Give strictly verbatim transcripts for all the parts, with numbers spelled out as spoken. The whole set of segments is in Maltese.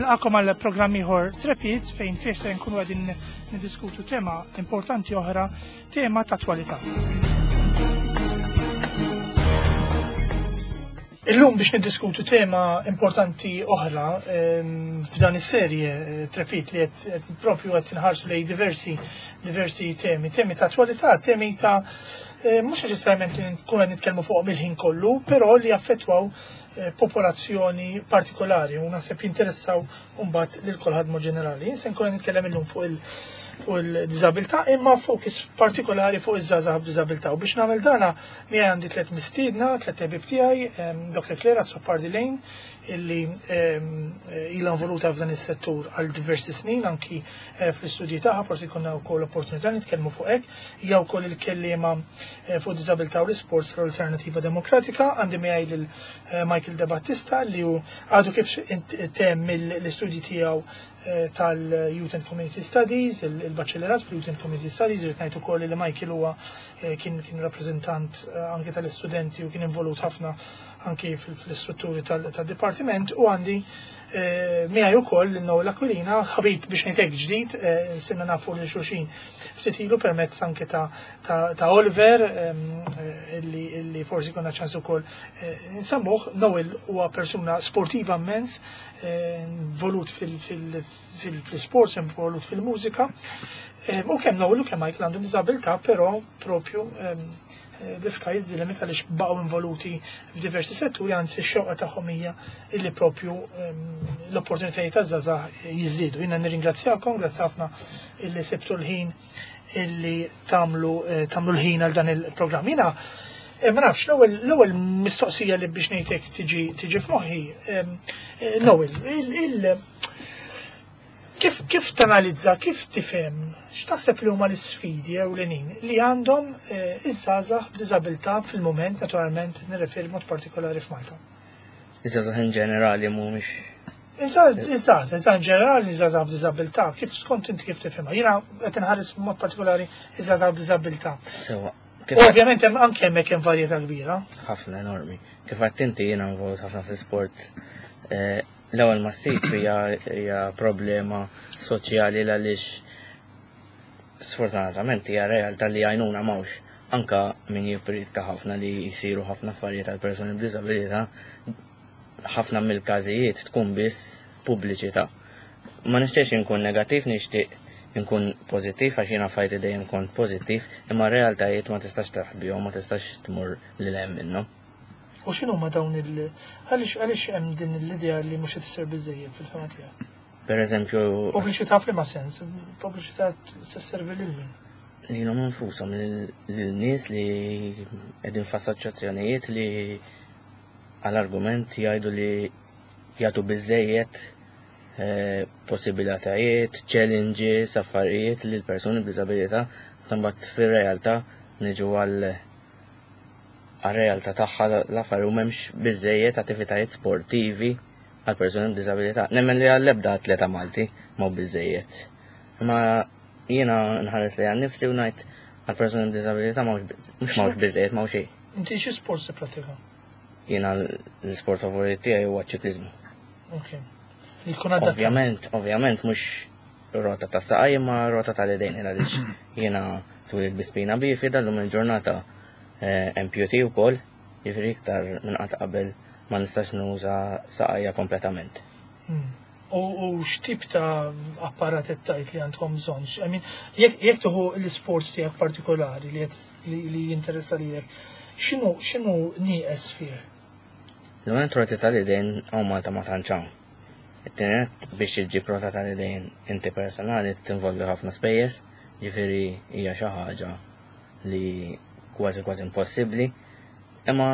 Nilqakom għal programm ieħor Trepid fejn fih se nkunu qegħdin niddiskutu tema importanti oħra, tema ta' attwalità. Illum biex niddiskutu tema importanti oħra f'dan is-serje Trepid li qed propju qed inħarsu lejn diversi diversi temi, temi ta' attwalità, temi ta' mhux neċessarjament li nkunu qed nitkellmu fuqhom il-ħin kollu, però li affettwaw popolazzjoni partikolari u naħseb jinteressaw mbagħad lil kulħadd mod ġenerali. Se nkun nitkellem illum fuq il fuq il-diżabilità imma fokus partikolari fuq iż-żgħażagħ b'diżabilità. U biex nagħmel dana miegħi għandi tliet mistiedna, tliet tabib tiegħi, Doktor Klera Tsoppardi Lejn, illi ilha involuta f'dan is-settur għal diversi snin anki fl-istudji tagħha, forsi jkollna wkoll opportunità nitkellmu fuq hekk, hija wkoll il-kelliema fuq diżabilità u l-isports l-Alternattiva Demokratika, għandi miegħi lil Michael De Battista li hu għadu kif temm l-istudji tiegħu tal-Youth and Community Studies, il-Baċċellerat fil-Youth and Community Studies, rrid ngħid ukoll li Michael huwa kien kien rappreżentant anke tal-istudenti u kien involut ħafna anki fl-istrutturi tal-Dipartiment u għandi miegħi wkoll Noel Aquilina, ħabib biex ngħidlek ġdid, sinna nafu lil xulxin ftit ilu permezz anke ta' Oliver illi forsi konna ċans ukoll insemmuh. Noel huwa persuna sportiva immens, involut fil-sports, involut fil-mużika. U kemm Noel u kemm Michael għandhom diżabilità, però propju the sky is the limit għaliex baqgħu involuti f'diversi setturi, anzi x-xewqa tagħhom hija illi propju l-opportunitajiet taż-żgħażagħ jiżdiedu. Jiena nirringrazzjakom, grazzi ħafna illi sebtu l-ħin illi tagħmlu tagħmlu l-ħin għal dan il-programm. Jiena ma nafx l-ewwel mistoqsija li biex ngħidlek tiġi tiġi f'moħħi. Noel, Kif kif tanalizza, kif tifhem, x'taħseb li huma l-isfidi ewlenin li għandhom iż-żgħażagħ b'diżabilità fil-mument, naturalment nirreferi mod partikolari f'Malta? Iż-żgħażagħ in ġenerali mhumiex. Iż-żgħażagħ, iż-żgħażagħ in ġenerali iż-żgħażagħ b'diżabilità, kif skont inti kif tifhimha? Jiena qed inħares b'mod partikolari iż-żgħażagħ b'diżabilità. Sewa. U ovvjament hemm anke hemmhekk hemm varjetà kbira. Ħafna enormi. Kif għedt inti jiena involut ħafna fl-isport. L-ewwel massib hija problema soċjali għaliex sfortunatament hija realtà li għajnuna m'hawnx. Anke min jipperitka ħafna li jsiru ħafna affarijiet għal persuni b'diżabilità, ħafna mill-każijiet tkun biss pubbliċità. Ma nixtieqx inkun negattiv, nixtieq inkun pożittiv għax jiena fajti dejjem kont pożittiv, imma realtajiet ma tistax taħbihom, ma tistax tmur lil hemm minnhom. U x'inhu ma dawn il għaliex għaliex hemm din l-idea li mhux qed issir biżżejjed fil-fema tiegħek? Pereżempju. Pubbliċità f'liema sens, pubbliċità tisservi lil min? Lilhom infushom lil-nies li qegħdin f'assoċjazzjonijiet li għall-argument jgħidu li jagħtu biżżejjed possibilitajiet, challenges, affarijiet lil persuni b'diżabilità, mbagħad fir-realtà niġu għal għal-realtà tagħha l-affarijiet u m'hemmx biżżejjed attivitajiet sportivi għal persuni b'diżabilità. Nemmen li għall-ebda atleta Malti ma biżżejjed. Imma jiena nħares li għan nifsi u ngħid għal persuni b'diżabilità mhux m'hawnx biżżejjed m'hawn xejn. Inti xi sport tipprattika? Jiena l-isport favorit tiegħi huwa ċ-ċikliżmu. Okay. Ovvjament, ovvjament mhux rota ta' saqaj imma rota tal-idejn għaliex jiena twilid bi spina bifida llum il-ġurnata amputee wkoll, jiġifieri iktar minn qatt qabel ma nistax nuża saqajja kompletament. U x'tip ta' apparat qed tgħid li għandhom bżonn? I mean, jekk tieħu l-isport tiegħek partikolari li jinteressa lilek, x'inhu x'inhu nieqes fih? L-moment roti tal-idejn hawn Malta ma tantx hawn. It-tienet biex iġġib rota tal-idejn inti personali tinvolvi ħafna spejjeż, jiġifieri hija xi ħaġa li kważi kważi impossibbli, imma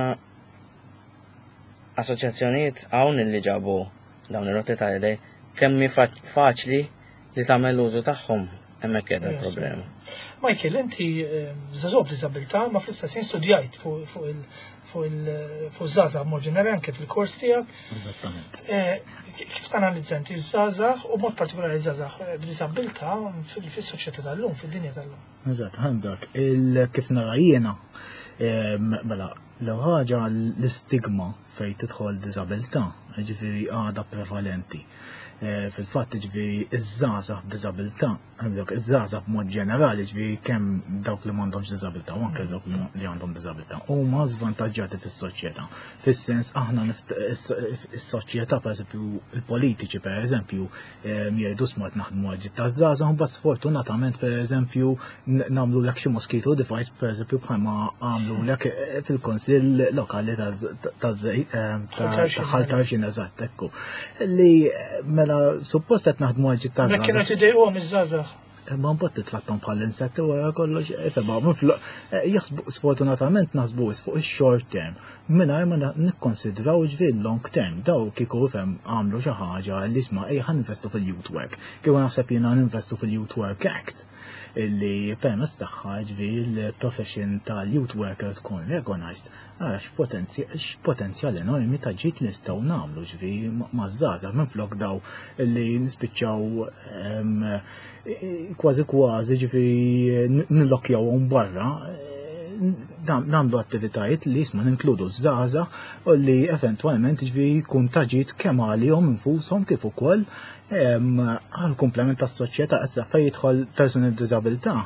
assoċjazzjonijiet hawn li ġabu dawn ir-roti tal-idej kemm faċli li tagħmel użu tagħhom hemmhekk qiegħda l-problema. Michael, inti żagħżugħ b'diżabilità ma fl-istess ħin studjajt fuq il fuq il-żgħażagħ mod ġenerali anke fil-kors tiegħek. Eżattament. Kif tanalizza inti żgħażagħ u mod partikolari żgħażagħ b'diżabilità fis-soċjetà tal-lum, fid-dinja tal-lum? Eżatt, għandak kif nara jiena mela l-ewwel ħaġa l-istigma fejn tidħol diżabilità, jiġifieri għadha prevalenti. fil-fatt ġifieri iż-żgħażagħ b'diżabilità, iż-żgħażagħ b'mod ġenerali ġifieri kemm dawk li m'għandhomx diżabilità u anke dawk li għandhom diżabilità huma żvantaġġjati fis-soċjetà. Fis-sens aħna is-soċjetà pereżempju il-politiċi pereżempju jgħidu smart naħdmu għal ġid taż-żgħażagħ u bad sfortunatament pereżempju nagħmlulek xi mosquito device pereżempju bħalma għamlulek fil-Kunsill lokali tal-Ħaltarxin eżatt ekku. Li mela suppost qed naħdmu għal ġid taż-żgħażagħ. Mek kienu tidejquhom iż-żgħażagħ. Ma mbagħad titlattom bħal insetti wara kollox ifema jaħsbu sfortunatament naħsbu fuq ix-short term mingħajr ma nikkonsidraw ġifier long term daw kieku ifhem għamlu xi ħaġa li isma' ejja ħaninvestu fil-Youth Work. Kieku naħseb jiena ninvestu fil-Youth Work Act illi permezz tagħha ġifieri l-profession tal-youth worker tkun recognized. Ara x'potenzjal enormi ta' ġid li nistgħu nagħmlu ġifieri maż-żgħażagħ minflok daw li nispiċċaw kważi kważi ġifieri nillokjawhom barra nagħmlu attivitajiet li jisma' ninkludu żgħażagħ u li eventwalment ġifieri jkun ta' ġid kemm għalihom infushom kif ukoll għal komplement tas-soċjetà issa fejn jidħol persuni b'diżabilità.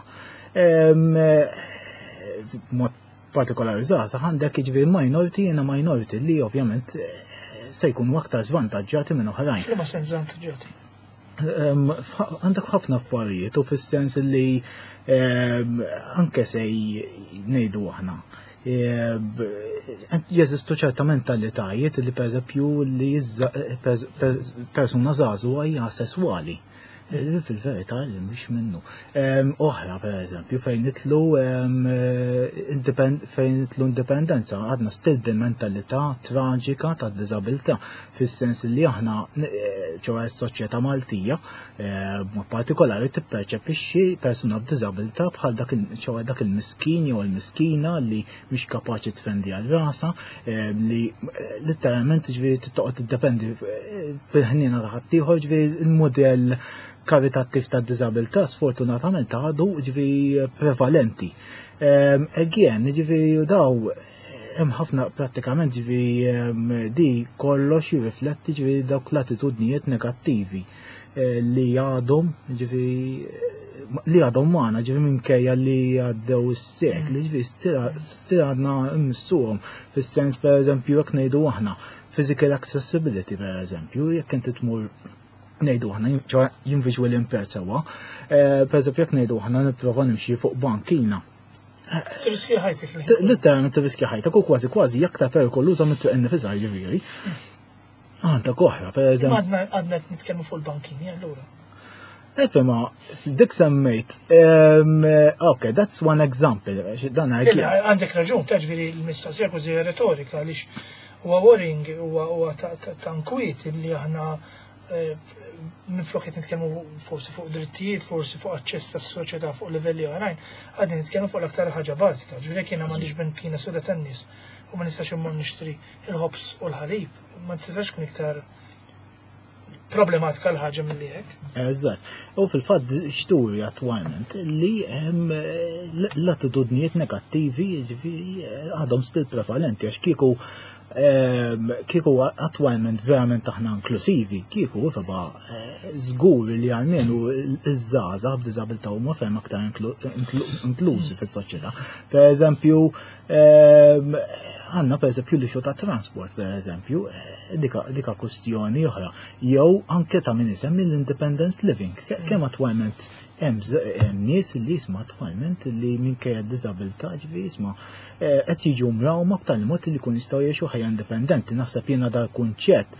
Mod partikolari żgħażagħ għandek jiġifieri minority jiena minority li ovvjament se jkunu aktar żvantaġġjati minn oħrajn. F'liema sens żvantaġġjati? Għandek ħafna affarijiet u fis-sens li anke se ngħidu aħna jeżistu ċerta mentalitajiet li pereżempju li persuna żagħżugħa hija sesswali. Fil-verità li mhux minnu. Oħra pereżempju fejn nitlu fejn nitlu indipendenza għadna still bil-mentalità traġika tad-diżabilità fis-sens li aħna ċewwa s-soċjetà Maltija b'mod partikolari tipperċepixxi persuna b'diżabilità bħal dak ċewwa dak il-miskin jew il-miskina li mhix kapaċi tfendi għal rasa li letteralment ġifieri tittoqgħod tiddependi bil-ħniena ta' ħaddieħor ġifieri il-mudell karitattiv ta' disabilità sfortunatament għadu ġifieri prevalenti. Again, ġifieri daw hemm ħafna prattikament ġifieri di kollox jirrifletti ġifieri dawk l-attitudnijiet negattivi li għadhom ġifieri li għadhom magħna ġifieri minkejja li għaddew is-sekli ġifieri stil għadna mmissuhom fis-sens pereżempju jekk ngħidu aħna physical accessibility pereżempju jekk inti tmur ngħidu aħna jinvisual impaired sewwa, pereżempju jekk ngħidu aħna nipprova nimxi fuq bankina. Tirriskja ħajtek. Litteralment tirriskja ħajtek u kważi kważi jekk ta' perikoluża mit-triq innifisha jiġifieri. Għandek oħra pereżempju. Għadna qed nitkellmu fuq il-bankini allura. Efema, dik semmejt, ok, that's one example. Għandek raġun, taġviri l-mistoqsija kważi retorika għaliex huwa worrying huwa ta' nkwiet li aħna minflok qed nitkellmu forsi fuq drittijiet, forsi fuq aċċess għas-soċjetà fuq livelli oħrajn, għadin nitkellmu fuq l-aktar ħaġa bażika. Ġifieri jiena m'għandix benkina soda tan-nies u ma nistax immur nixtri il-ħobs u l-ħalib, ma tistax tkun iktar problematika l-ħaġa milli hekk. Eżatt. U fil-fatt xturi attwalment li hemm l-attitudnijiet negattivi ġifieri għadhom stil prevalenti għax kieku kieku attwalment verament aħna inklusivi, kieku feba żgur li għalmenu iż-żgħażagħ b'diżabilità huma ferm aktar inklużi fis-soċjetà. Pereżempju għandna pereżempju l-ixu ta' trasport pereżempju dika kwestjoni oħra jew anke ta' min isemmi l-independence living. Kemm attwalment hemm nies li jisma' attwalment li minkejja d-diżabilità ġifieri jisma' qed jiġu mrawma b'tali mod li jkun jistgħu jgħixu ħajja indipendenti. Naħseb jiena dal kunċett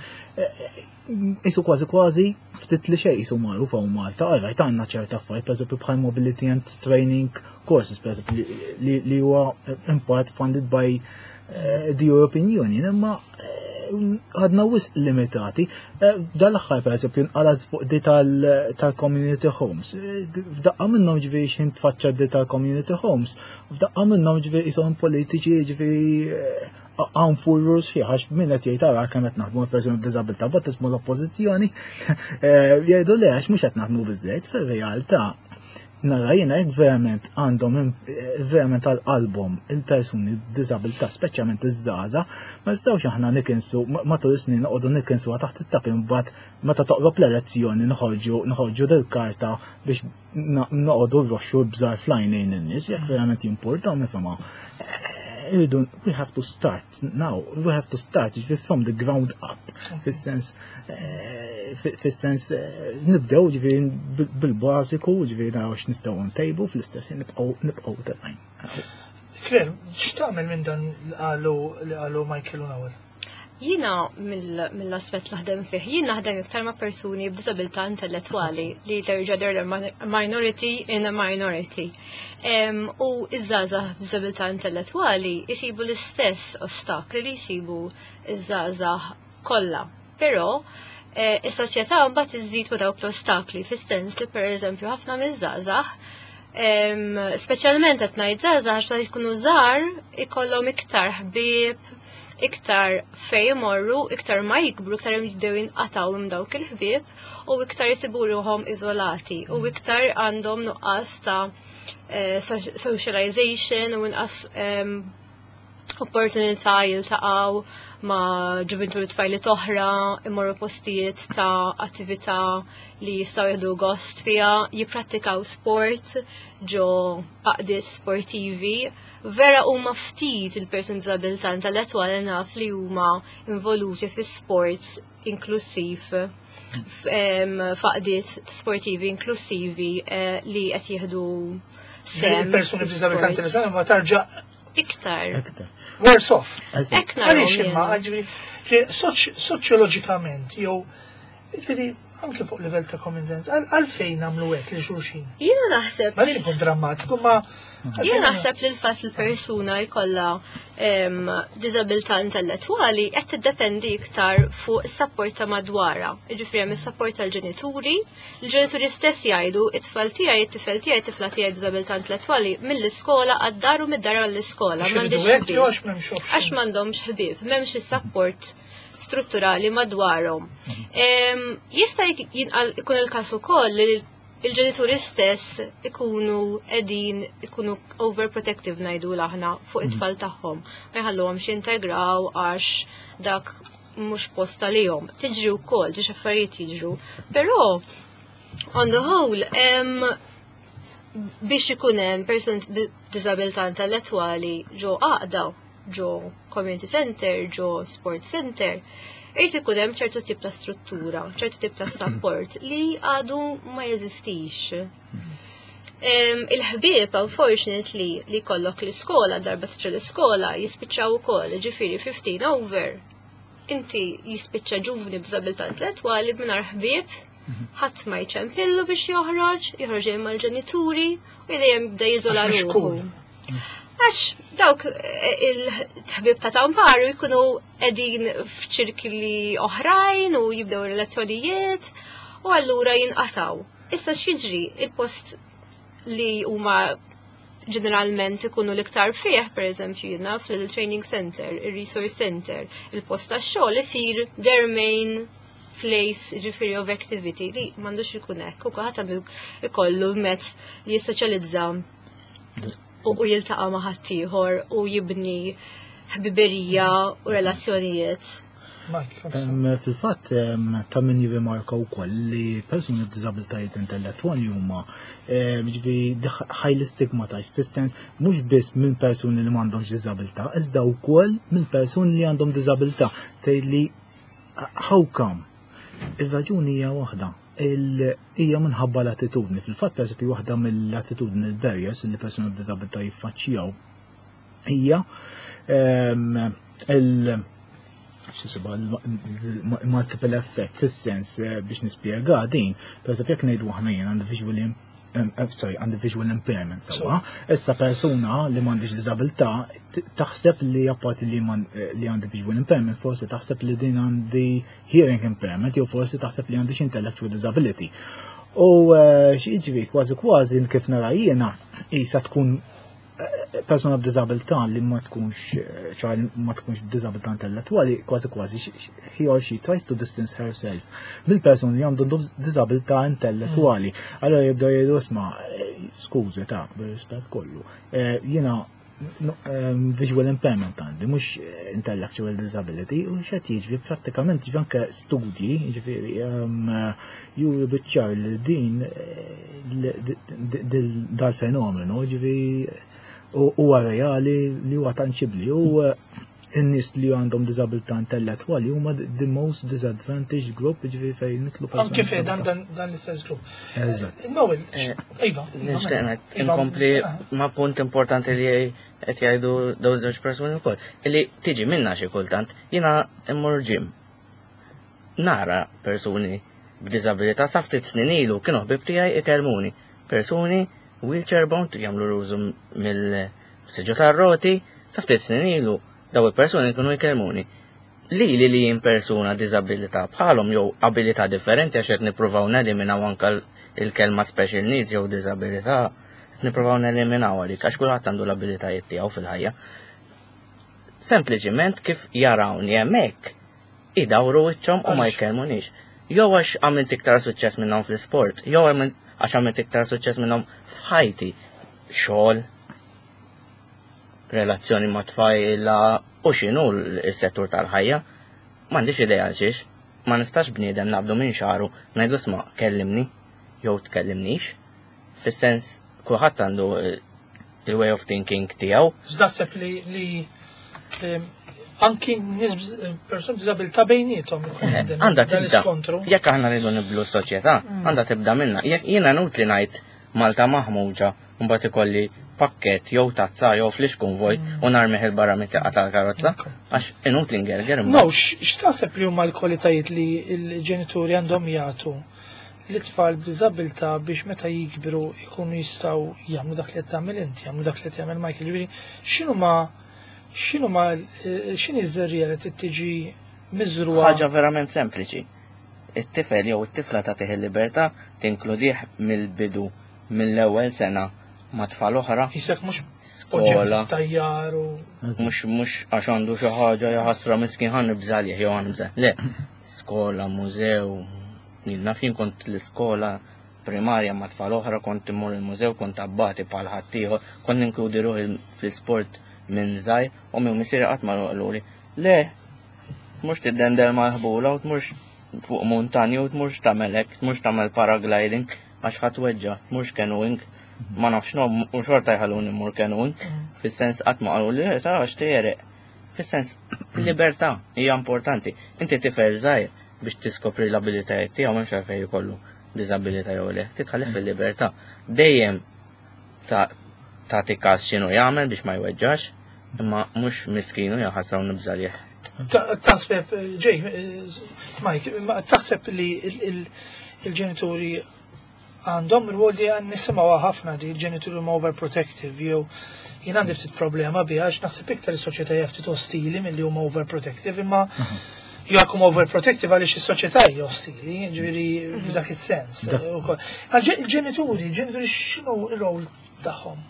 isu kważi kważi ftit li xejn isu magħruf hawn Malta, għalrajt għandna ċerta affarijiet pereżempju bħal mobility and training courses pereżempju li huwa in part funded by the European Union, imma għadna wisq limitati. Dal-aħħar pereżempju nqalat fuq di tal-community homes. F'daqqa minnhom ġifieri xi tfaċċa di tal-community homes, f'daqqa minnhom ġifieri ishom politiċi ġifieri għan furrus xieħax minn qed jgħid ara kemm qed naħdmu persuni b'diżabilità, bad tismu l-oppożizzjoni jgħidu le għax mhux qed naħdmu biżżejjed fir-realtà nara jiena jekk verament għandhom verament għall-qalbhom il-persuni b'diżabilità, speċjalment iż-żgħażagħ, ma nistgħux aħna nikinsu matul is-snin noqogħdu nikinsuha taħt it-tapi mbagħad meta toqrob l-elezzjoni noħorġu noħorġu dil-karta biex noqogħdu nroxxu bżar fl-għajnejn in-nies, jekk verament jimpurtaw nifhimha. We have to start now, we have to start from the ground up, fis-sens fis-sens nibdew ġifieri bil-bażiku, ġifieri naraw x'nistgħu ntejbu fl-istess nibqgħu nibqgħu tebgħin. Claire, x'tagħmel minn dan li qalu li qalu Michael u Nawel? Jiena mill-aspett li ħdem fih, jien naħdem iktar ma' persuni b'diżabilità intellettwali li terġa' they're minority in a minority. U iż-żgħażagħ b'diżabilità intellettwali jsibu l-istess ostakli li jsibu iż-żgħażagħ kollha. Però is-soċjetà mbagħad iżżid ma' dawk l-ostakli fis-sens li pereżempju ħafna miż-żgħażagħ speċjalment qed ngħid żgħażagħ għax jkunu żgħar ikollhom iktar ħbieb, iktar fej morru, iktar ma jikbru, iktar jibdew jinqataw minn dawk il-ħbieb u iktar jisibu ruhom iżolati u iktar għandhom nuqqas ta' socialization u inqas opportunità jiltaqgħu ma' ġuventuri tfajli oħra, imorru postijiet ta' attività li jistgħu jieħdu gost fiha, jipprattikaw sport ġo qaqdiet sportivi. Vera huma ftit il-persuni b'diżabilità intellettwali naf li huma involuti fi sports inklusiv faqdiet sportivi inklusivi li qed jieħdu sem. Il-persuni b'diżabilità intellettwali ma tarġa' iktar. Worse off. Ekna. Għaliex imma ġifieri soċjoloġikament jew ġifieri anke fuq livell ta' common sense, għalfejn nagħmlu hekk li xulxin. Jiena naħseb. Ma li jkun drammatiku ma Jiena naħseb li l-fatt il-persuna jkollha diżabilità intellettwali qed tiddependi iktar fuq is-sapport ta' madwarha. Jiġifieri hemm is-sapport tal-ġenituri, il-ġenituri stess jgħidu it-tfal tiegħi, it-tifel tiegħi, it-tifla tiegħi diżabilità intellettwali mill-iskola għad-dar u mid-dar għall-iskola. M'għandix ħbieb. Għax m'għandhomx ħbieb, m'hemmx is-sapport strutturali madwarhom. Jista' jkun il-każ ukoll li il-ġenituri stess ikunu qegħdin ikunu overprotective ngħidu aħna fuq it-tfal tagħhom. Ma jħalluhomx jintegraw għax dak mhux posta lihom. Tiġri wkoll ġiex affarijiet jiġru. Però on the whole biex ikun hemm persuni b'diżabilità intellettwali ġo għaqda, ġo community center, ġo sport center, Ejt ikun hemm ċertu tip ta' struttura, ċertu tip ta' support li għadu ma jeżistix. Il-ħbieb unfortunately li kollok l-iskola, darba tġa l-iskola, jispiċċaw ukoll, ġifieri fifteen over. Inti jispiċċa ġuvni b'diżabilità intellettwali mingħajr ħbieb, ħadd ma jċempillu biex joħroġ, joħroġ hemm mal-ġenituri u dejjem jibda jiżola ruħu. Għax dawk il-ħbib ta' tamparu jkunu edin f'ċirkli oħrajn u jibdew relazzjonijiet u allura jinqataw. Issa x'jiġri il-post li huma ġeneralment ikunu l-iktar fih, per eżempju jiena fil-training center, il-resource center, il-post ta' xogħol isir their main place ġifieri of activity li m'għandux ikun hekk u kulħadd għandu ikollu mezz li jissoċjalizza u jiltaqa' ma' ħaddieħor u jibni ħbiberija u relazzjonijiet. Fil-fatt ta' min jirrimarka wkoll li persuni b'diżabilitajiet intellettwali huma ġifieri highly stigmatized fis-sens mhux biss minn persuni li m'għandhomx diżabilità, iżda wkoll minn persuni li għandhom diżabilità. Tgħidli how come? Ir-raġuni hija waħda. Hija minħabba l-attitudni. Fil-fatt pereżempju waħda mill-attitudni l-barriers li persuni b'diżabilità jiffaċċjaw hija il-multiple effect fis-sens biex nispjega din, pereżempju jekk ngħidu aħna jien għandi visual sorry, għandi visual impairment sewwa, issa persuna li m'għandix diżabilità taħseb li apparti li għandi visual impairment forsi taħseb li din għandi hearing impairment jew forsi taħseb li għandix intellectual disability. U x'jiġri kważi kważi kif nara jiena isa tkun persuna b'diżabilità li ma tkunx ċar ma tkunx b'diżabilità intellettwali kważi kważi he or she tries to distance herself mill-persuni li għandhom diżabilità intellettwali. Allora jibdew jgħidu isma' skużi ta' bir-rispett kollu. Jiena visual impairment għandi, mhux intellectual disability, u x'qed jiġri prattikament ġifi anke studji, ġifieri juru biċ-ċar li din dal-fenomenu ġifieri huwa reali li huwa tanċibli u n-nies li għandhom disabilità intellettwali huma the most disadvantaged group ġifieri fejn nitlu Anke fejn dan dan l-istess grupp. Eżatt. Nowel, iva. Nixtieq inkompli ma' punt importanti li qed jgħidu dawn żewġ persuni wkoll. Illi tiġi minna xi kultant jiena immur ġim. Nara persuni b'diżabilità sa ftit snin ilu kienu ħbib tiegħi ikellmuni. Persuni wheelchair bound jagħmlu użu mill-siġu tar-roti sa ftit snin ilu daw il-persuni kienu jkellmuni. Li li li jien persuna diżabilità bħalhom jew abilità differenti għax qed nippruvaw neliminaw anke il-kelma special needs jew diżabilità nippruvaw neliminaw għalik għax kulħadd għandu l-abilitajiet tiegħu fil-ħajja. Sempliċiment kif jarawni hemmhekk idawru wiċċhom u ma jkellmunix. Jew għax għamilt iktar suċċess minnhom fl-isport, jew għax għamilt iktar suċċess minnhom f'ħajti, xogħol, relazzjoni ma' tfajla u x'inhu s-settur tal-ħajja. M'għandix idea għal xiex, ma nistax bniedem naqbdu minn xaru ngħidu sma' kellimni jew tkellimnix. Fis-sens kulħadd għandu il-way of thinking tiegħu. X'naħseb li li anki nies persuni b'diżabilità bejniethom għandha tibda. Jekk aħna rridu nibdlu s-soċjetà, għandha tibda minna. Jiena nutli ngħid Malta maħmuġa mbagħad ikolli pakket jew tazza jew flix konvoj u narmeħ il-barra mit-taqqa tal-karozza għax inutli ngerger. No, x'taħseb li huma l-kwalitajiet li l-ġenituri għandhom jagħtu l-itfal b'diżabilità biex meta jikbru jkunu jistgħu jagħmlu dak li qed tagħmel inti, jagħmlu dak li qed jagħmel Michael. Ġifieri x'inhu ma x'inhu ma x'inhi ż-żerriera li trid tiġi miżruha. Ħaġa verament sempliċi. It-tifel jew it-tifla tagħtih il-libertà tinkludih mill-bidu mill-ewwel sena ma' tfal oħra. Jisek mhux skola tajjar u mhux mhux għax għandu xi ħaġa jaħasra miskin ħan nibżalih jew ħan nibżal. Le, skola, mużew. Naf jien kont l-iskola primarja ma' tfal oħra, kont immur il-mużew, kont abbati bħal ħaddieħor, kont ninkludi ruħi fl-isport minn żgħir u minn missier qatt ma qaluli. Le, mhux tiddendel mal-ħbula u tmurx fuq muntanji u tmurx tagħmel hekk, tmurx tagħmel paragliding għax ħadd weġġa, tmurx canoeing. Ma nafx no, u xorta jħalluni mur canoeing, fis-sens qatt ma qaluli ta' għax tiereq. Fis-sens libertà hija importanti. Inti tifel żgħir biex tiskopri l-abilitajiet tiegħu m'hemmx għalfejn jkollu diżabilità jew le. Titħallih fil-libertà. Dejjem ta' tagħti każ x'inhu jagħmel biex ma jweġġax, imma mhux miskinu jaħasraw nibżalih. Taħseb ġej, Mike, taħseb li il-ġenituri għandhom il-wol li għan nisimawa ħafna di il-ġenituri ma overprotective, jew jien għandi ftit problema biha għax naħseb iktar is-soċjetà hija ftit ostili milli huma overprotective, imma jgħakum overprotective għaliex is-soċjetà hija ostili, ġifieri f'dak is-sens. Il-ġenituri, il-ġenituri x'inhu r-rol tagħhom?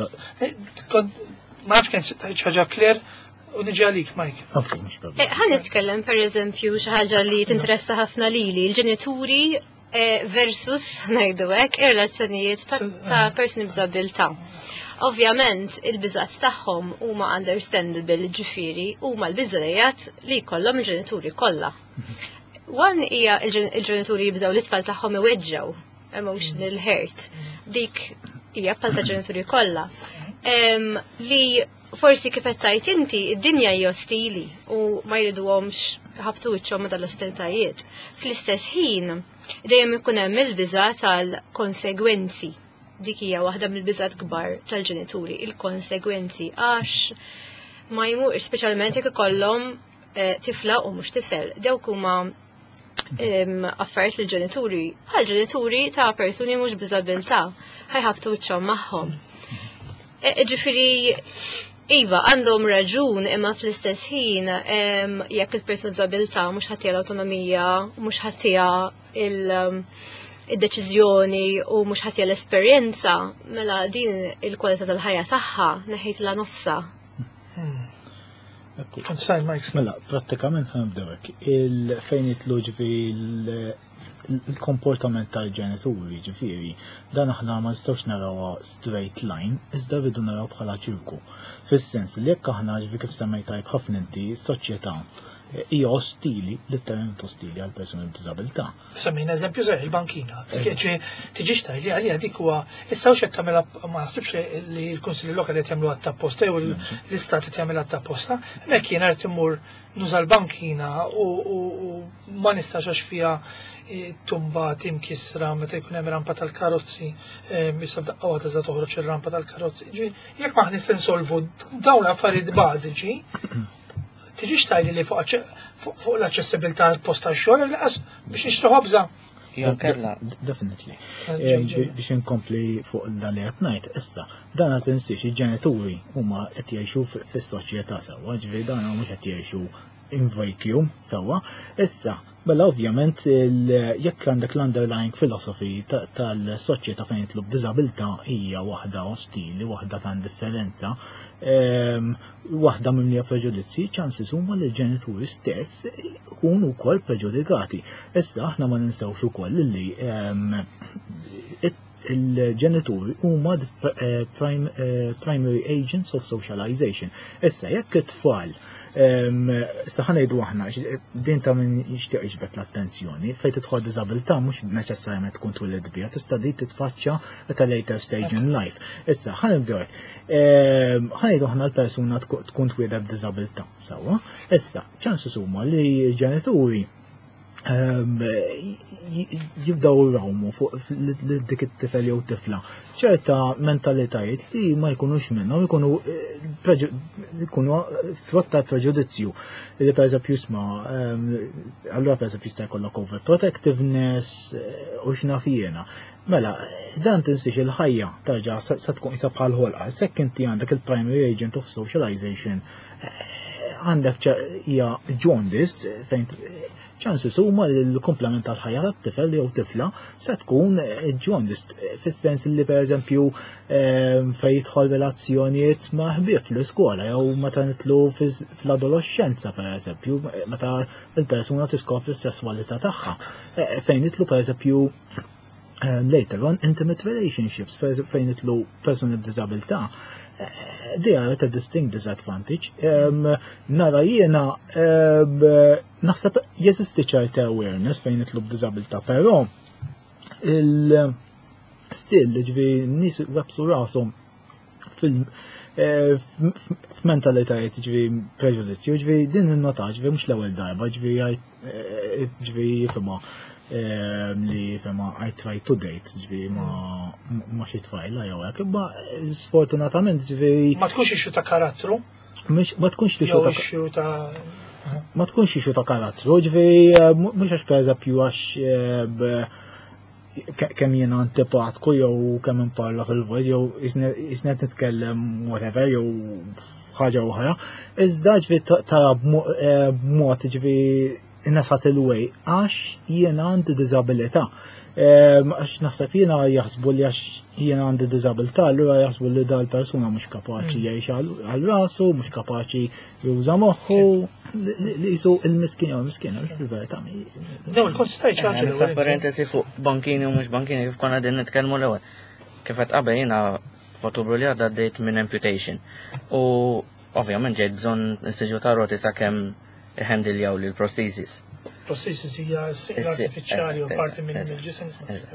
Ma nafx kien ħaġa kler u niġi għalik, Mike. Ħan nitkellem pereżempju xi ħaġa li tinteressa ħafna lili, il-ġenituri versus ngħidu hekk ir-relazzjonijiet ta' persuni b'diżabilità. Ovvjament il-biżgħat tagħhom huma understandable, ġifieri huma l-biżgħat li jkollhom il-ġenituri kollha. Wan hija il-ġenituri jibżgħu l-itfal tagħhom iweġġgħu emotional hurt. Dik hija bħal ta' ġenituri kollha. Li forsi kif qed tgħid inti id-dinja hija ostili u ma jridduhomx ħabtu wiċċhom ma dal-ostentajiet. Fl-istess ħin dejjem ikun hemm il-biża' tal-konsegwenzi. Dik hija waħda mill-biżgħat kbar tal-ġenituri, il-konsegwenzi għax ma jmur speċjalment jekk ikollhom tifla u mhux tifel. Dewk huma affarijiet li ġenituri bħal ġenituri ta' persuni mhux b'diżabilità ħajħabtu wiċċhom magħhom. Ġifieri iva għandhom raġun imma fl-istess ħin jekk il-persuna b'diżabilità mhux ħattija l-awtonomija, mhux ħattija id-deċiżjoni u mhux ħadd l-esperjenza, mela din il-kwalità tal-ħajja tagħha neħejt la nofsa. Mela, prattikament ħanibdewek, il-fejn jitlu ġifieri il-komportament tal-ġenituri ġifieri, dan aħna ma nistgħux narawha straight line, iżda rridu naraw bħala ċirku. Fis-sens li jekk aħna ġifieri kif semmejt ħafna inti, s-soċjetà hija ostili, letteralment ostili għal persuni b'diżabilità. Semmejna eżempju żgħir il-bankina. Tiġix tgħidli għalija dik huwa issa x'qed tagħmilha ma naħsibx li l-Kunsilli Lokali qed jagħmluha tapposta jew l-Istat qed jagħmilha tapposta. Hemmhekk jien qed immur nuża l-bankina u ma nistax għax fiha tumba timkisra meta jkun hemm rampa tal-karozzi issa f'daqqa waħda żgħar toħroġ ir-rampa tal-karozzi. Jekk ma nista' nsolvu dawn l-affarijiet bażiċi, tiġix tajli li fuq l-aċċessibilità post tax-xogħol biex nixtru ħobża. Definitely. Biex inkompli fuq dan li qed ngħid, issa dan qed insiex il-ġenituri huma qed jgħixu fis-soċjetà sewwa, ġifieri dan mhux qed jgħixu in vacuum sewwa. Issa mela ovvjament jekk għandek l-underlying philosophy tal-soċjetà fejn jitlu b'diżabilità hija waħda ostili, waħda ta' indifferenza, waħda mimlija preġudizzi, ċansis huma li l-ġenituri stess ikunu wkoll preġudikati. Issa aħna ma ninsewx ukoll li il-ġenituri huma primary agents of socialization. Issa jekk it-tfal issa ħanejdu aħna din ta' min jixtieq jiġbed l-attenzjoni fejn tidħol diżabilità mhux neċessarjament tkun twiled biha, tista' din titfaċċa at a later stage in life. Issa ħanibdew ħanejdu aħna l-persuna tkun twieled b'diżabilità sewwa. Issa ċansis huma li ġenituri jibdaw rawmu fuq dik it-tifel jew tifla ċerta mentalitajiet li ma jkunux minnhom ikunu jkunu frott tal-preġudizzju li pereżempju jisma' allura pereżempju jista' jkollok overprotectiveness u x'naf jiena. Mela, dan tinsix il-ħajja tarġa' se tkun isa bħal ħolqa, sekk inti għandek il-primary agent of socialization għandek hija jaundiced fejn ċansis huma l-komplement tal-ħajja tat-tifel jew tifla se tkun jaundiced fis-sens li pereżempju fejn jidħol relazzjonijiet ma' ħbieb fl-iskola jew meta nitlu fl-adolescenza pereżempju meta l-persuna tiskopri s-sesswalità tagħha fejn nitlu pereżempju later on intimate relationships fejn nitlu persuni b'diżabilità. They are at a distinct disadvantage. Nara jiena naħseb jeżisti ċerta awareness fejn nitlu b'diżabilità, però il-still ġifieri nies websu rashom f'mentalitajiet ġifieri preġudizzju, ġifieri din in-nota ġifieri mhux l-ewwel darba, ġifieri ġifieri jifhimha li fema I try to date ġifieri ma ma xi tfajla jew hekk, imma sfortunatament ġifieri ma tkunx ixu ta' karattru. Ma tkunx ixu ta' ixu ta' ma tkunx ixu ta' karattru, ġifieri mhux għax pereżempju għax kemm jiena antipatku jew kemm imparla fil-vojt jew isnet nitkellem whatever jew ħaġa oħra, iżda ġifieri tara b'mod ġifieri innasat il-wej għax jiena għandi diżabilità. Għax naħseb jiena jaħsbu li għax jiena għandi diżabilità, allura jaħsbu li dal-persuna mhux kapaċi jgħix għal rasu, mhux kapaċi juża moħħu, li jisu il-miskin jew il-miskin, fil-verità. No, il-konsitaj ċaġa. Niftaħ parentesi fuq bankini u mhux bankini kif konna din nitkellmu l-ewwel. Kif qed qabel jiena f'Ottubru li għadha għaddejt minn amputation. U ovvjament ġejt bżonn nistiġu ta' roti sakemm iħendiljaw li l-prosthesis. Prosthesis hija artifiċjali u parti minn il-ġisem.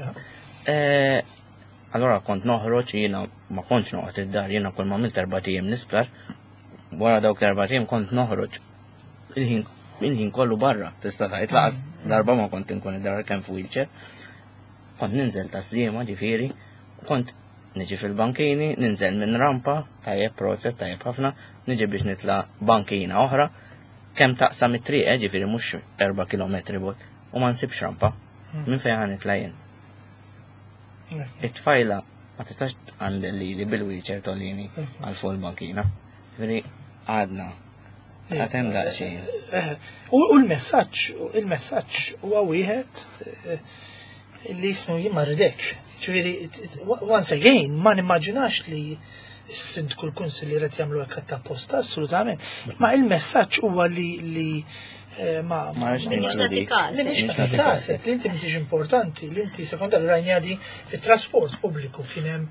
Allora kont noħroġ jiena ma kontx noqgħod id-dar, jiena kull ma milt erba' ijiem nisplar, wara dawk l-erba' ijiem kont noħroġ. Il-ħin kollu barra, tista' tgħid laqas darba ma kont inkun id-dar kemm f'wheelchair. Kont ninżel tasliema ġifieri, kont niġi fil-bankini, ninżel minn rampa, tajjeb proċess tajjeb ħafna, niġi biex nitla' bankina oħra. Kem taqsam it-triq, ġifieri mhux erba' kilometri bot, u ma nsibx rampa. Minn fejn ħan nitlajjen. It-tfajla ma tistax tqandel li bil-wheelchair tollini għal fuq il-bankina. Ġifieri għadna qed hemm daqsxejn. U l-messaġġ, il-messaġġ huwa wieħed li jismu jimma ridekx. Ġviri, once again, ma nimmaġinax li s-sint kull kunsil li rrit jamlu għekkat ta' posta, assolutament. Ma il-messagġ huwa li li ma Minix nati kasek. Minix nati kasek, li inti mtiġ importanti, li inti sekundarju rajnjadi il-trasport pubbliku kienem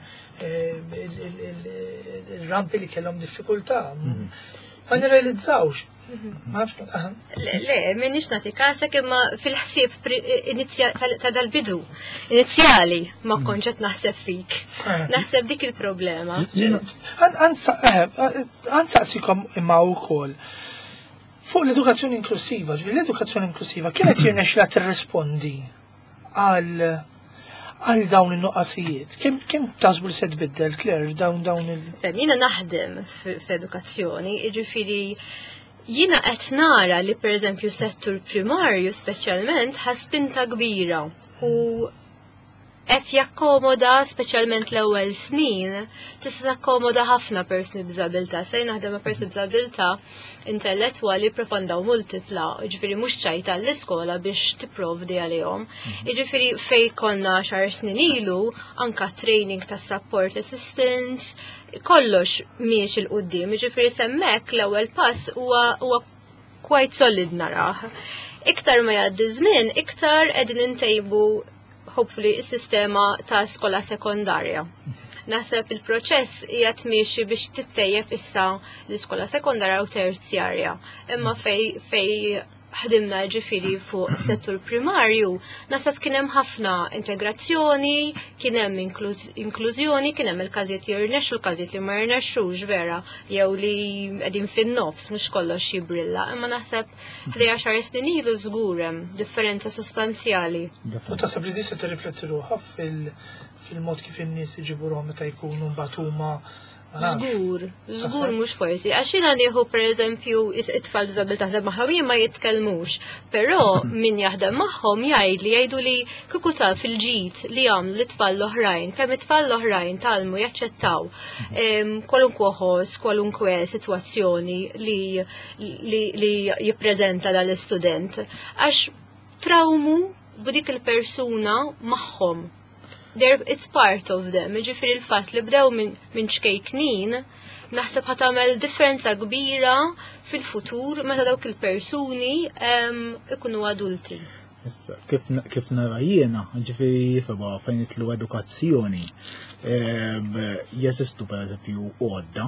il-rampi li kellhom diffikultà. Ma nirrealizzawx. Le, minix nati kasek imma fil-ħsieb ta' dal-bidu, inizjali ma konċet naħseb fik. Naħseb dik il-problema. Għansaqsikom imma u kol. Fuq l-edukazzjoni inklusiva, ġvi l-edukazzjoni inklusiva, kienet jirnex la t-rispondi għal għal dawn il-nuqqasijiet. Kem tasbu li se tbiddel, Claire, dawn dawn il- Femina naħdem f'edukazzjoni, ġifiri jina qed nara li per eżempju settur primarju speċjalment ħaspinta kbira u qed jakkomoda speċjalment l-ewwel snin tista' takkomoda ħafna persuni b'żabilità. Se naħdem ma' persuni b'żabilità intellettwali profonda u multipla, ġifieri mhux ċajta l-iskola biex tipprovdi għalihom. Jiġifieri fejn konna xar snin ilu anka training ta' support assistance, kollox miex il-qudiem, jiġifieri semmek l-ewwel pass huwa huwa quite solid narah. Iktar ma jgħaddi żmien, iktar qegħdin intejbu hopefully is-sistema ta' skola sekondarja. Naħseb il-proċess qiegħed miexi biex tittejjeb issa l-iskola sekondarja u terzjarja. Imma fej fej ħdimna ġifiri fuq settur primarju, naħseb kien hemm ħafna integrazzjoni, kien hemm inklużjoni, kien hemm il-każijiet li jirnexxu, l-każijiet li ma jirnexxux vera, jew li qegħdin fin-nofs mhux kollox jibrilla. Imma naħseb li għaxar snin ilu żgur hemm differenza sostanzjali. U tasab li disa tirrifletti ruħha fil-mod kif in-nies iġiburuhom meta jkunu mbagħad huma Żgur, żgur mhux forsi. Għax jiena nieħu pereżempju it-tfal b'żabilità taħdem magħhom ma jitkellmux, però min jaħdem magħhom jgħid li jgħidu li kieku taf fil-ġid li jagħmlu l-itfal l-oħrajn, kemm it-tfal l-oħrajn talmu jaċċettaw kwalunkwe ħoss, kwalunkwe sitwazzjoni li li jippreżenta dal-istudent. Għax trawmu b'dik il-persuna magħhom. There, it's part of them. Ġifiri il-fat li bdew minn ċkejknin, naħseb ħatamel differenza kbira fil-futur meta dawk il-persuni ikunu adulti. Kif nara jiena, ġifiri feba fejn itlu edukazzjoni, jesistu per eżempju għodda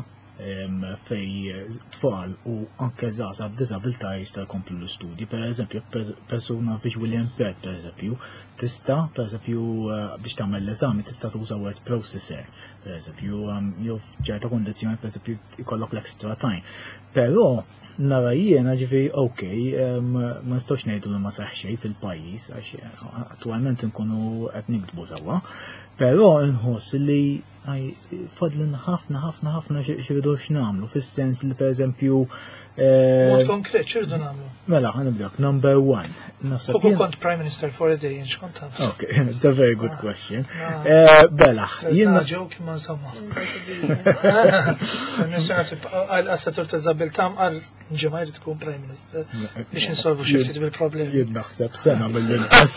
fej tfal u anke żgħażagħ b'diżabilità jista' jkomplu l-istudji. Per eżempju, persuna visually impaired per eżempju, tista' per eżempju biex tagħmel l-eżami tista' tuża word processor. Per eżempju, jew f'ċerta kondizzjoni per eżempju jkollok l-extra time. Però nara jiena ġifieri okej, ma nistgħux ngħidu li ma saħ xejn fil-pajjiż għax attwalment inkunu qed nikdbu sewwa, però nħoss li fadlin ħafna ħafna ħafna xiridu x'namlu fis-sens li pereżempju Mod konkret xirdu nagħmlu. Mela ħanibdek number one. Fuq kont Prime Minister for a day x'kont tagħmel. Okay, it's a very good question. Bela, jiena ġewk imma insomma. Għal-assatur ta' Zabilta mqar ġimgħa jrid tkun Prime Minister biex insolvu xi ftit bil-problemi. Jien naħseb sena mill-inqas.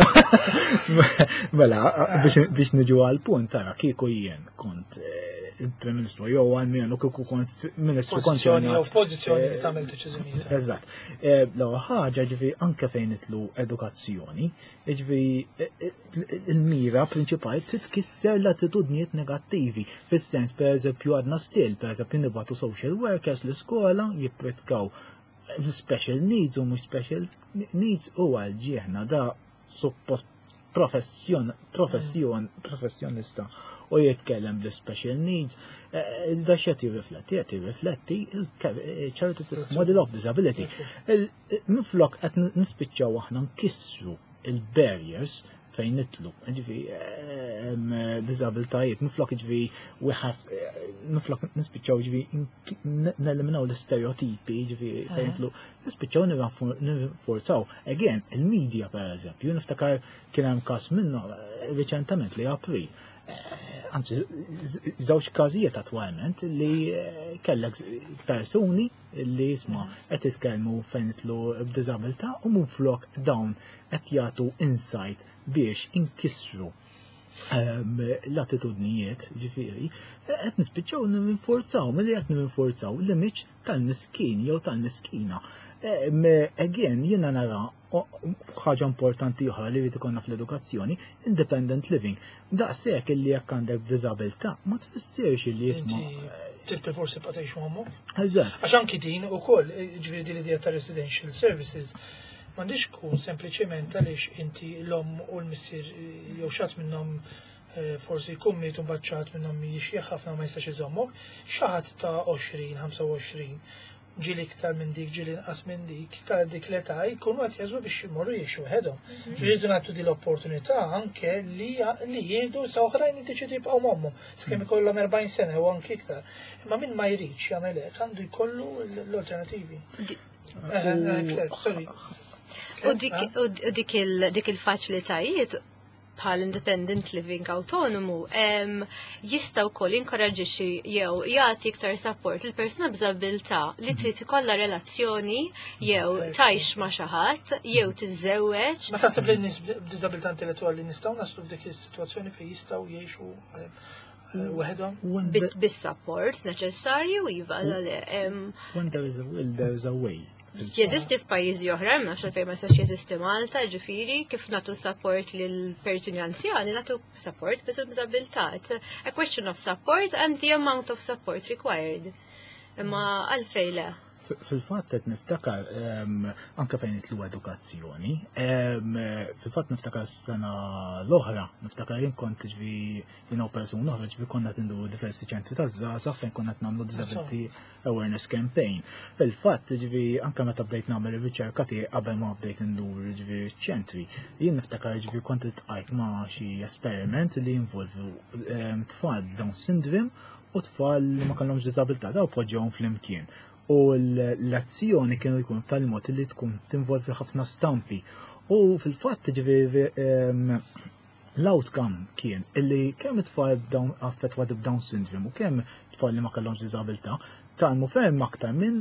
Mela, biex niġu għall-punt tara kieku jien kont il-Prim Ministru jew għal mienu kieku kont Ministru konċernat. Oppożizzjoni li tagħmel deċiżjonijiet. Eżatt. L-ewwel ħaġa ġifieri anke fejn itlu edukazzjoni, ġifieri il-mira prinċipali titkisser l-attitudnijiet negattivi fis-sens pereżempju għadna stil, pereżempju nibgħatu social workers l-iskola jippritkaw special needs u mhux special needs u għal ġieħna da suppost professjon professjon professjonista u jitkellem bl special needs, da xed jirrifletti, qed jirrifletti il-charity model of disability. Minflok qed nispiċċaw aħna nkissru il-barriers fejn nitlu, ġifi disabilitajiet, minflok ġifi minflok nispiċċaw ġifi neliminaw l-stereotipi, ġifi fejn nitlu, nispiċċaw nirrinforzaw. Again, il-medja per eżempju, niftakar kien hemm każ minnu reċentament li April. anzi, żewġ każijiet attwalment li kellek persuni li jisma' qed jitkellmu fejn itlu b'diżabilità u minflok dawn qed jagħtu insight biex inkissru l-attitudnijiet, ġifieri, qed nispiċċaw ninforzaw, milli qed ninforzaw l-imiġġ tal-miskin jew tal-miskina. Again, jiena nara ħaġa importanti oħra li rrid ikollna fl-edukazzjoni, independent living. Daqshekk illi jekk għandek diżabilità, ma tfissirx illi jisma' Tilpi forsi bqa' tgħix magħhom. Eżatt. Għax anki din ukoll, ġifieri din l-idea ta' residential services m'għandix tkun sempliċement għaliex inti l-omm u l-missier jew xatt minnhom forsi jkun miet u mbagħad xatt minnhom jixjieħ ħafna ma jistax iżommok, xi ħadd ta' għoxrin, ħamsa u għoxrin ġili iktar minn dik, ġili inqas minn dik, ta' dik l-età jkunu qed jażlu biex jmorru jgħixu waħedhom. Rridu nagħtu din l-opportunità anke li jieħdu sa oħrajn jiddeċidu jibqgħu magħhom sakemm ikollhom erbgħin sena u anke iktar. Imma min ma jridx jagħmel hekk għandu jkollu l-alternattivi. Sorry. U dik il-faċilitajiet bħal independent living autonomu jista' wkoll jinkoraġġixxi jew jagħti iktar support lil persuna b'żabilità li trid ikollha relazzjoni jew tgħix ma' xi ħadd jew tiżżewweġ. Ma taħseb li n-nies b'diżabilità intellettwali nistgħu naslu f'dik is-sitwazzjoni fejn jistgħu jgħixu waħedhom? Bis-support neċessarju iva. When there is a will, there is a way. Jeżisti f'pajjiżi oħra, ma nafx fejn ma jistax jeżisti Malta, ġifieri, kif nagħtu support lil persuni anzjani, nagħtu support biss b'diżabilità. It's a question of support and the amount of support required. Imma għalfejn le. Fil-fatt qed niftakar anke fejn itlu edukazzjoni, fil-fatt niftakar s-sena l-oħra, niftakar jien kont ġifi jien persuna oħra ġifi konna tindu diversi ċentri taż-żgħażagħ fejn konna qed nagħmlu disability awareness campaign. Fil-fatt ġifi anke meta bdejt nagħmel ir-riċerka tiegħi qabel ma bdejt indur ġifi ċentri, jien niftakar ġifi kont iltqajt ma' xi esperiment li jinvolvu tfal Down syndrome u tfal li ma kellhomx diżabilità daw poġġewhom flimkien. U l-azzjoni kienu jkun tal-mod li tkun tinvolvi ħafna stampi. U fil-fatt ġifieri l-outcome kien illi kemm it-tfal affettwati b'Down syndrome u kemm tfal li ma kellhomx diżabilità talmu ferm aktar minn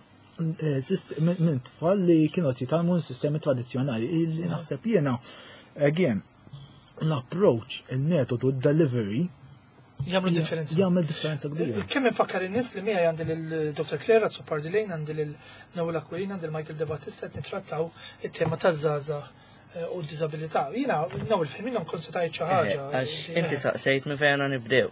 minn tfal li kienu qed jitalmu sistemi tradizzjonali illi naħseb jiena again l-approach, il-metodu, d-delivery Jagħmlu differenza. Jagħmel differenza kbira. Kemm infakkar in-nies li miegħi għandi lil-Doktor Clara Tsopardilejn, għandi lil-Noel Aquilina, għandi l-Michael De Battista qed nittrattaw it-tema taż-żgħażagħ u d-diżabilità. Jiena Noel fehminhom kont se tgħid xi ħaġa. Għax inti saqsejt minn fejn nibdew.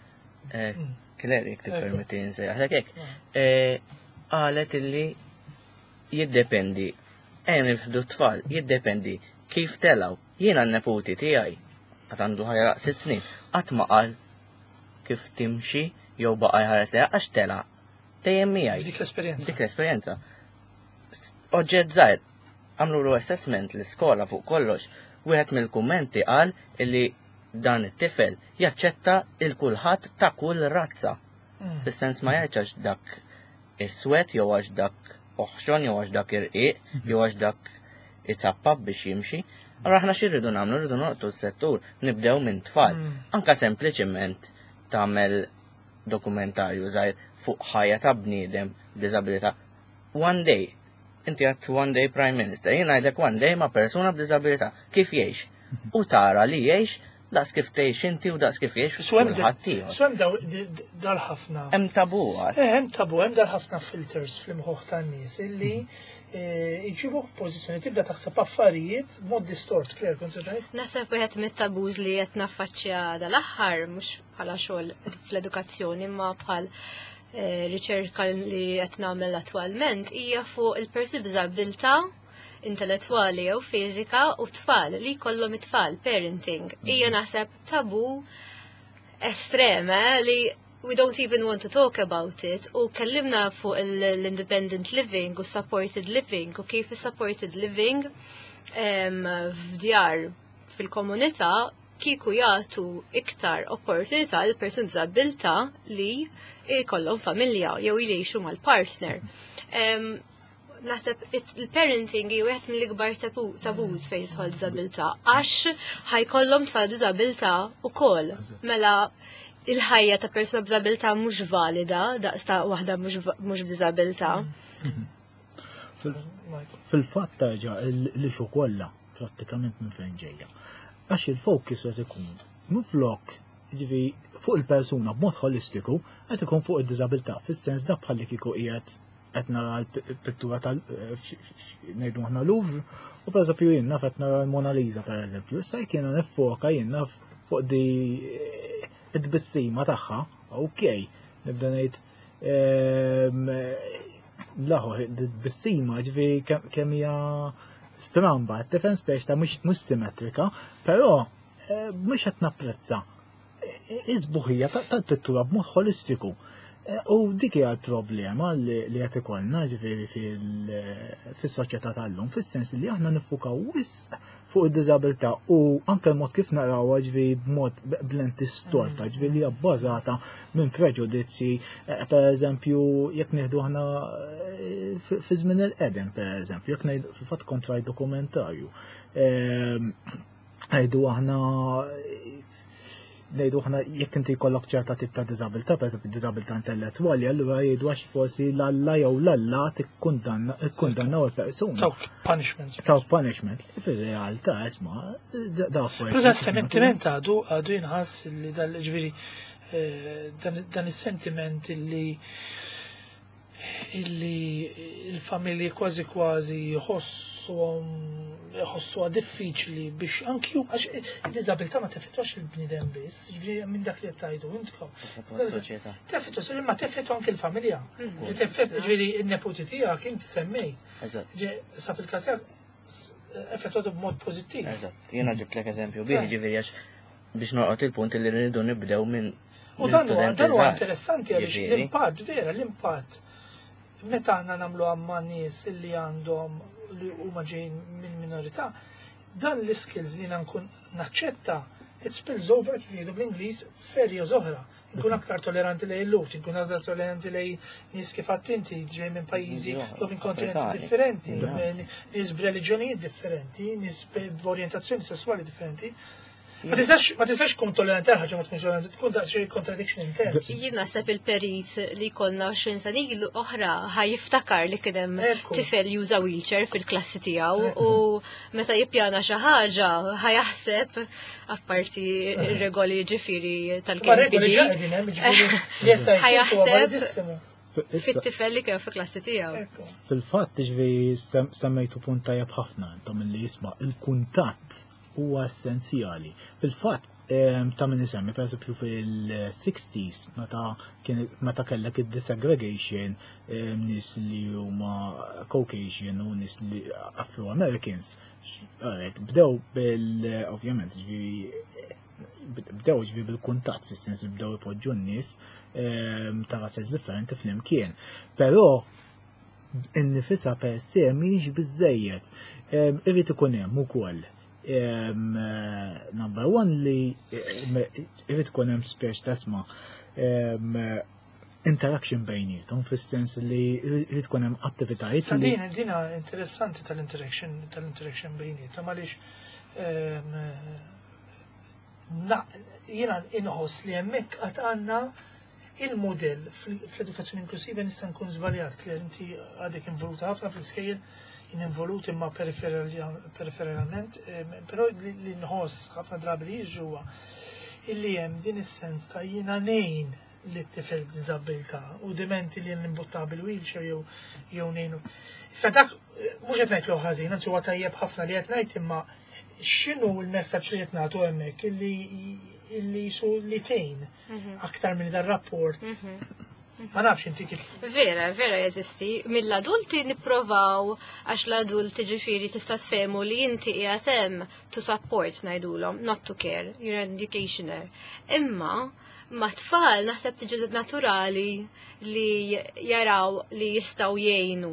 Claire jekk tippermetti nsejjaħlek hekk. Qalet illi jiddependi. Ejn il-ħdu tfal, jiddependi kif telgħu. Jiena n-neputi tiegħi għad għandu ħajra sitt snin, qatt ma qal kif timxi jew baqa' jħares leha għax tela dejjem miegħi. Dik l-esperjenza. Dik l-esperjenza. Oġġett żgħir għamlu assessment l-iskola fuq kollox, wieħed mill-kummenti qal illi dan it-tifel jaċċetta il kulħadd ta' kull razza. Fis-sens ma jgħidx għax dak iswed jew għax dak oħxon jew għax dak irqiq jew għax dak itsappab biex jimxi. Allora aħna x'irridu nagħmlu, rridu noqgħdu s-settur, nibdew minn tfal. Anka sempliċement tagħmel dokumentarju żgħir fuq ħajja ta' bniedem b'diżabilità. One day, inti għadt one day Prime Minister, jien ngħidlek one day ma' persuna b'diżabilità kif jgħix. U tara li jgħix daqs kif tgħix inti u daqs kif jgħix kulħadd ieħor. So hemm dal-ħafna. Hemm tabu għad. Eh, hemm tabu, hemm dal-ħafna filters fl-imħuħ tan-nies illi jġibuh f'pożizzjoni tibda taħseb affarijiet mod distort, Claire, kont se tgħid? Naħseb wieħed mit-tabuż li qed naffaċċja dal-aħħar mhux bħala xogħol fl-edukazzjoni imma bħal riċerka li qed nagħmel attwalment hija fuq il-persuni b'diżabilità intellettwali jew fiżika u tfal li jkollhom it-tfal parenting. Hija naħseb tabu estrema li we don't even want to talk about it u kellimna fuq l-independent living u supported living u kif is-supported living f'djar fil-komunità kieku jagħtu iktar opportunità l person b'diżabilità li jkollhom familja jew jgħixu mal-partner. naħseb il-parenting hi wieħed mill-ikbar tabuż fejn jidħol diżabilità għax ħajkollhom tfal b'diżabilità ukoll. Mela il-ħajja ta' persuna b'diżabilità mhux valida daqsta waħda mhux b'diżabilità. Fil-fatt taġa l-ixu kollha prattikament minn fejn ġejja. Għax il-fokus qed ikun minflok ġifi fuq il-persuna b'mod holistiku qed ikun fuq id-diżabilità fis-sens da bħalli kieku qiegħed qed nara l-pittura tal ngħidu aħna Louvre u pereżempju jien naf qed nara l-Mona Lisa pereżempju. Issa jiena niffoka jien naf fuq di id-bissima tagħha, okej, nibda ngħid laħu id-bissima ġifi kemm hija stramba, tifhem spex ta' mhux simmetrika, però mhux qed napprezza iżbuħija tal-pittura b'mod holistiku. U dik hija l-problema li qed ikollna ġifieri fis-soċjetà tal-lum, fis-sens li aħna niffukaw wisq fuq id-diżabilità u anke l-mod kif narawha ġifieri b'mod b'lenti storta, ġifieri li hija bbażata minn preġudizzi, pereżempju jekk nieħdu aħna fi żmien il-qedem pereżempju, jekk ngħidu fil-fatt kontra dokumentarju. Ngħidu aħna ngħidu aħna jekk inti jkollok ċerta tip ta' diżabilità, pereżempju diżabilità intellettwali, allura jgħidu għax forsi l-alla jew l-alla tikkundannaw il-persuna. Tawk punishment. Tawk punishment. Fir-realtà isma' da fuq. Però sentiment għadu għadu jinħass li dal-ġifieri dan is-sentiment illi illi il-familji kważi kważi jħossuhom jħossuha diffiċli biex anki hu għax id-diżabilità ma tefetwax il-bniedem biss, ġifieri minn dak li qed tgħidu intkom. Tefetwa, imma tefetwa anke l-familja. Ġifieri n-nepoti tiegħek inti semmejt. Sa fil-każ effettwatu b'mod pożittiv. Eżatt, jiena ġibtlek eżempju bih ġifieri għax biex noqgħod il-punt li rridu nibdew minn U dan huwa interessanti għaliex l-impatt vera, l-impatt meta aħna nagħmlu għamma nies illi għandhom li huma ġejjin minn minorità, dan l-skills li nkun naċċetta it spills over kif bl-Ingliż ferja oħra. Nkun aktar toleranti lejn il-lut, nkun aktar toleranti lejn nies kif inti ġej minn pajjiżi jew minn kontinenti differenti, nies b'reliġjonijiet differenti, nies b'orjentazzjoni sessuali differenti. Ma tistax kun toleranti ħaġa ma tkunx toleranti, tkun daqsxejn contradiction in terms. Jien naħseb il-perit li jkollna għoxrin sena ilu oħra ħajiftakar li kien hemm tifel juża wheelchair fil-klassi tiegħu u meta jippjana xi ħaġa ħajaħseb apparti ir-regoli ġifieri tal-kempidi. Ħajaħseb fit-tifel li kien fil-klassi tiegħu. Fil-fatt ġifieri semmejtu punt tajjeb ħafna intom milli jisma' il-kuntatt huwa essenzjali. Fil-fatt ta' min isemmi pereżempju fil-sixties meta kellek id-disaggregation nies li huma Caucasian u nies li Afro-Americans. Bdew bil ovvjament bdew ġifieri bil-kuntatt fis-sens li bdew ipoġġu n-nies ta' razzizz differenti flimkien. Però in-nifisha per se mhix biżejjed. Irid ikun hemm ukoll number one li irrid tkun hemm speċ tasma' interaction bejnietom fis-sens li irrid tkun hemm attivitajiet. Sa din dina interessanti tal-interaction tal-interaction bejnietom għaliex jiena inħoss li hemmhekk qatt għandna il-modell fl-edukazzjoni inklusiva nista' nkun żbaljat kli inti għadek involuta ħafna fl-iskejjel involuti imma periferalment, però li nħoss ħafna drabi li jiġuwa illi hemm din is-sens ta' jiena ngħin li t-tifel b'diżabilità u dimenti li nimbuttaha bil-wheelchair jew jew ngħinu. Issa dak mhux qed ngħidlu ħażin, anzi huwa tajjeb ħafna li qed ngħid imma x'inhu l-messaġġ li qed nagħtu hemmhekk illi illi su li tgħin aktar minn dar rapport. Ma nafx inti kif. Vera, vera jeżisti. Mill-adulti nipprovaw għax l-adulti ġifieri tista' tfehmu li inti qiegħed hemm to support ngħidulhom, not to care, you're an educationer. Imma ma tfal naħseb tiġi naturali li jaraw li jistgħu jgħinu.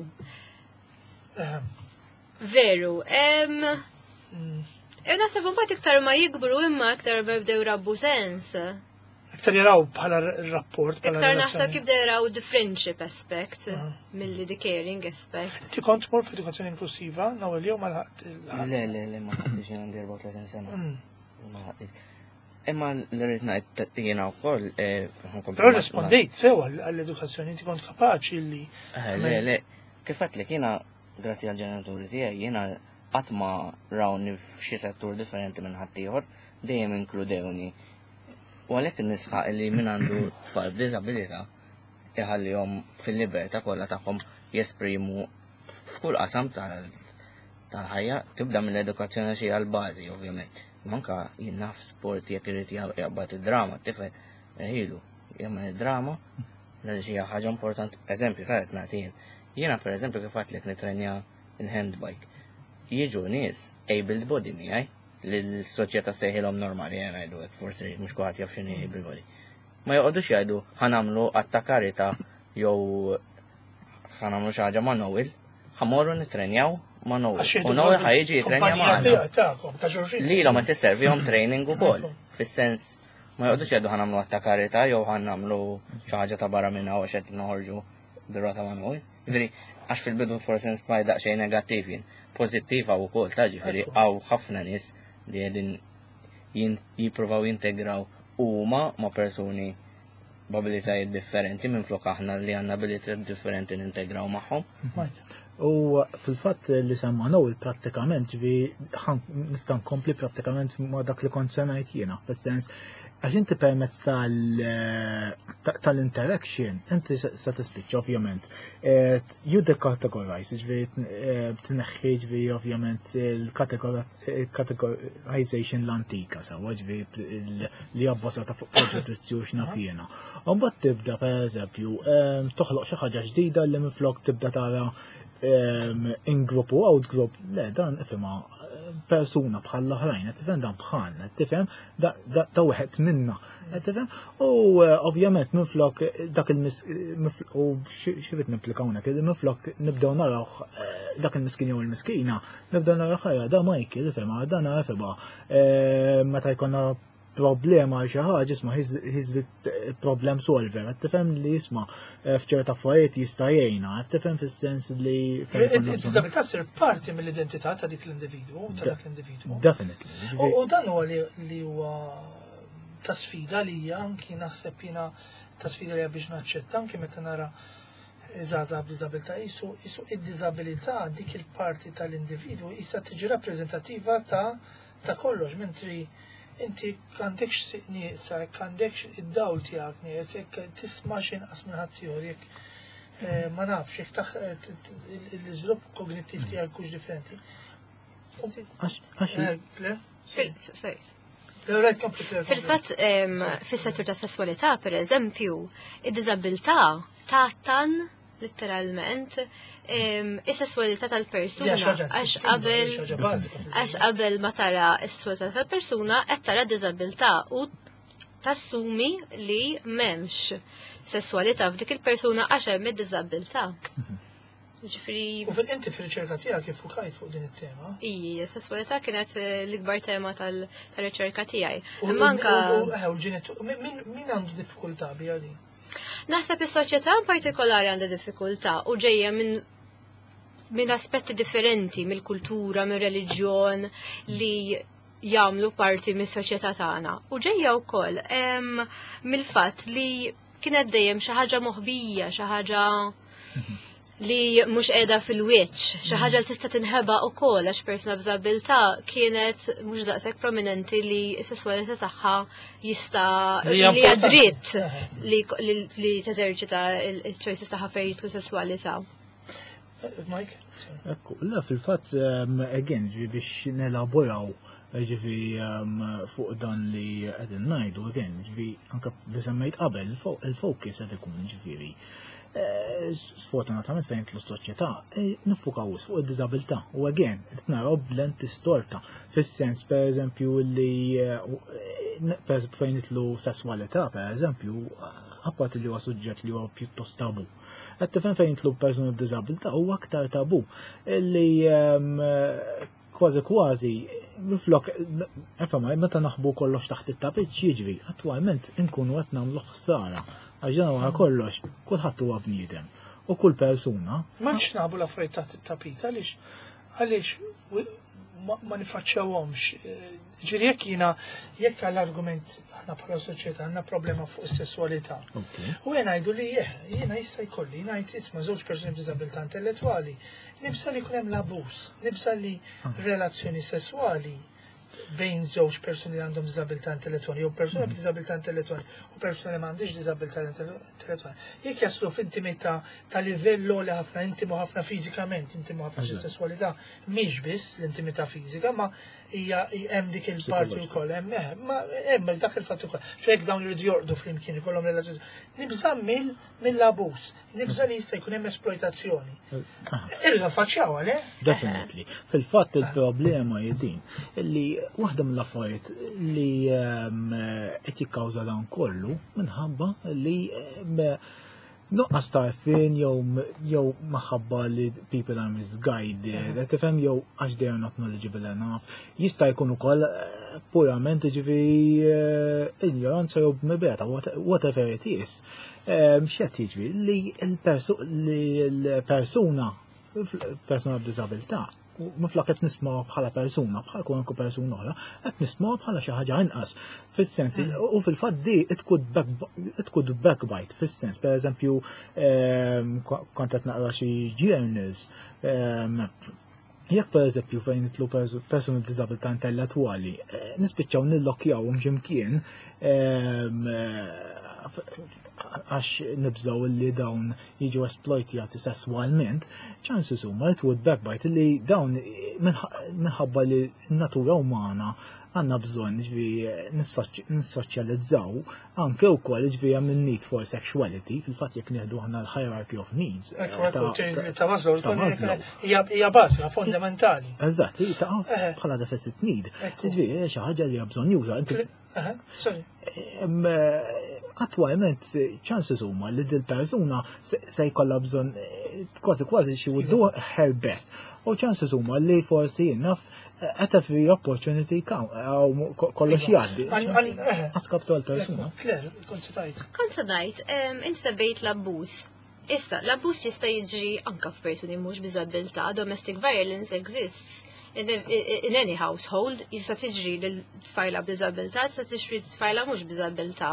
Veru, hemm naħseb imbagħad iktar ma jikbru imma aktar bdew rabbu sens. Iktar jaraw bħala rapport. Iktar naħseb jibda jaraw the friendship aspect mill the caring aspect. Ti kont mor f'edukazzjoni inklusiva, nawel jom għal Le, le, le, ma ħaddix jena għandi erba' u tletin sena. Ma ħaddix. Imma l-rrit ngħid jiena wkoll. Però rispondejt sew għall-edukazzjoni, ti kont kapaċi li. Le, le, kif għatlek jiena grazzi għall-ġenituri tiegħi jiena qatt ma rawni f'xi settur differenti minn ħaddieħor, dejjem inkludewni. U għalhekk nisħaq li min għandu tfal b'diżabilità iħallihom fil-libertà kollha tagħhom jesprimu f'kull qasam tal-ħajja tibda mill-edukazzjoni xi għall-bażi ovvjament. Manka jien naf sport jekk irid jaqbad id-drama tifel ilu jagħmel id-drama li xi ħaġa importanti. Eżempju ta' qed nagħti jien. Jiena pereżempju kif għadlek nitrenja il-handbike. Jiġu nies abled body miegħi li l-soċjetà sejħilhom normali jena jgħidu hekk forsi mhux kulħadd jaf x'inhi bil-body. Ma joqgħodux jgħidu ħanamlu attakarita jew ħanamlu xi ħaġa ma' Nowil, ħamorru nitrenjaw ma' Nowil. U Nowil ħajġi jitrenja magħna. Lilhom qed isservihom training ukoll. Fis-sens ma joqgħodux jgħidu ħanamlu attakarita jew ħanamlu xi ħaġa ta' barra minn hawn qed noħorġu bir-rota ma' Nowil. Jiġifieri għax fil-bidu forsi nsmaj daqsxejn negattiv jien. Pożittiva wkoll ta' ġifieri hawn ħafna nies li għedin jiprofaw jintegraw huma ma' persuni b'abilitajiet differenti minn flok aħna li għandna abilitajiet differenti nintegraw magħhom. U fil-fatt li semmanaw il-prattikament ġivi nista' nkompli prattikament ma' dak li kont se ngħid jiena, fis-sens għax inti permezz tal-interaction, inti sa tispiċċa ovvjament. You decategorize, ġivi tneħħi ġivi ovvjament il-categorization l-antika, sawa ġivi li jabbasata fuq proġedizzju x'nafjena. U mbagħad tibda pereżempju toħloq xi ħaġa ġdida li minflok tibda tara in-group u out-group, le dan ifhimha persuna bħal l-oħrajn, tifhem dan bħalna, tifhem da wieħed minna, tifhem? U ovvjament minflok dak il-mis u x'rid nipplikaw hekk, minflok nibdew naraw dak il-miskin jew il-miskina, nibdew naraw ħajja da Michael, tifhem, dan nafhimha meta jkollna problema xi ħaġa isma' he's the problem solver, tifhem li jisma' f'ċerta affarijiet jista' jgħinha, tifhem fis-sens li id-diżabilità ssir parti mill-identità ta' dik l-individwu, ta' dak l-individwu. Definitely. U dan huwa li huwa ta' sfida li hija anki naħseb jiena ta' sfida li biex naċċetta anki meta nara żgħażagħ b'diżabilità isu isu id-diżabilità dik il-parti tal-individwu issa tiġi rappreżentattiva ta' ta' kollox mentri inti kandekx nieqsa, kandekx id-dawl tiegħek nieqsa, tisma' x'inqas minn ħaddieħor jekk ma nafx jekk taħ l-iżvilupp kognittiv tiegħek hux differenti. Fil-fatt fis-settur ta' sesswalità pereżempju, id-diżabilità tagħtan letteralment is-sesswalità tal-persuna għax qabel għax qabel ma tara s-sesswalità tal-persuna qed tara diżabilità u tassumi li m'hemmx sesswalità f'dik il-persuna għax hemm id-diżabilità. Ġifri. U fil-inti fil-riċerka tiegħek kif fukajt fuq din it-tema? Ija, sesswalità kienet l-ikbar tema tal-riċerka tiegħi. Manka min għandu diffikultà biha din? Naħseb is-soċjetà partikolari għandha diffikultà u ġejja minn minn aspetti differenti mill-kultura, mill-reliġjon li jagħmlu parti mis-soċjetà tagħna. U ġejja wkoll mill-fatt li kienet dejjem xi ħaġa moħbija, xi ħaġa li mhux qiegħda fil-wiċċ, xi ħaġa li tista' tinħeba wkoll għax persuna b'żabilità kienet mhux daqshekk prominenti li s-sesswalità tagħha jista' li hija dritt li teżerċita l-choices tagħha fejn jitlu sesswalità. Mike? Ekku, la fil-fatt again ġifi biex nelaboraw ġifi fuq dan li qegħdin ngħidu again ġifi anke li semmejt qabel il-focus qed ikun ġifieri. Sfortunatament fejn tlu soċjetà nifukaw fuq id-diżabilità u again qed naraw blend distorta fis-sens pereżempju li fejn itlu sesswalità pereżempju apparti li huwa suġġett li huwa pjuttost tabu. Qed tifhem fejn itlu persuna b'diżabilità huwa aktar tabu li kważi kważi Miflok, efema, meta naħbu kollox taħt it-tapit jiġri, attwalment inkunu qed nagħmlu ħsara. Għax dan wara kollox, kulħadd huwa bniedem. U kull persuna. Ma nix naħbu l-affarijiet taħt it-tapit, għaliex għaliex ma nifaċċawhomx. Ġifieri jekk jiena jekk għall-argument aħna bħala soċjetà għandna problema fuq is-sesswalità. U jien ngħidu li jiena jista' jkolli ngħid isma' żewġ persuni b'diżabilità intellettwali, nibsa li jkun hemm l-abuż, nibsa li relazzjoni sesswali bejn żewġ persuni li għandhom diżabilità intellettwali jew persuna b'diżabilità intellettwali u persuna li m'għandix diżabilità intellettwali. Jekk jaslu f'intimità ta' livell li ħafna intimu ħafna fiżikament, intimu ħafna fis-sesswalità, mhix biss l-intimità fiżika, ma hija hemm dik il-parti wkoll hemm ma hemm dak il-fatt ukoll. X'hekk dawn irid jorqdu flimkien ikollhom relazzjoni. Nibża mill-abuż, nibża li jista' jkun hemm esploitazzjoni. Illa faċċjaw għaleh? Definitely. Fil-fatt il-problema jedin illi waħda mill-affarijiet li qed jikkawża dan kollu minħabba li nuqqas tarfin jew maħabba li people are misguided, tifhem jew għax they are not knowledgeable enough, jista' jkun ukoll purament jiġifieri ignoranza jew mibeta, whatever it is. X'qed jiġri li l-persuna persuna b'diżabilità miflok qed nisma' bħala persuna, bħal kwalunkwe persuna oħra, qed nisma' bħala xi ħaġa inqas. Fis-sens u fil-fatt di it could backbite fis-sens. Pereżempju kont qed naqra xi journals, jekk pereżempju fejn nitlu persuni b'diżabilità intellettwali, nispiċċaw nillokkjawhom x'imkien għax nibżaw li dawn jiġu esploitjati sessualment, ċansis huma it would backbite li dawn minħabba li n-natura umana għandna bżonn ġifieri nissoċjalizzaw anke wkoll ġifieri hemm need for sexuality, fil-fatt jekk nieħdu aħna l-hierarchy of needs. Ta' Maslow hija bażika fondamentali. Eżatt, ta' bħala deficit need. Ġifieri xi ħaġa li hija bżonn juża. Attwalment ċansis huma li dil-persuna se jkollha bżonn kważi kważi she would do her best. U ċansis huma li forsi naf at every opportunity kollox jgħaddi. Askabtu għal-persuna. Kler, kont se tgħid. Kont se ngħid, inti semmejt l-abbuż. Issa, l-abbuż jista' jiġri anke f'persuni mhux b'diżabilità, domestic violence exists. In, in any household jista' tiġri lil tfajla b'diżabilità, jista' tiġri tfajla mhux b'diżabilità.